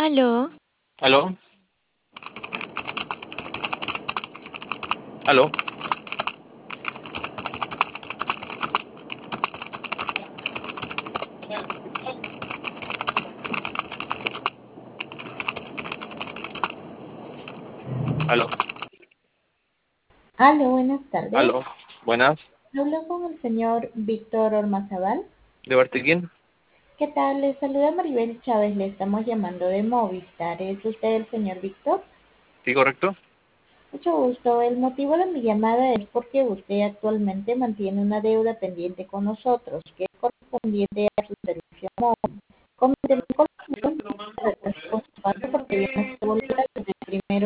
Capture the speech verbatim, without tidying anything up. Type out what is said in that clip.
Aló, ¿Aló? ¿Aló? ¿Aló? Aló, buenas tardes. ¿Aló? Buenas. Hablo con el señor Víctor Ormazabal. ¿De parte quién? ¿Qué tal? Le saluda Maribel Chávez. Le estamos llamando de Movistar. ¿Es usted el señor Víctor? ¿Sí, correcto? Mucho gusto. El motivo de mi llamada es porque usted actualmente mantiene una deuda pendiente con nosotros, que es correspondiente a su servicio móvil. Comenté con la retraso con su pago porque ya no se devolverá desde el primero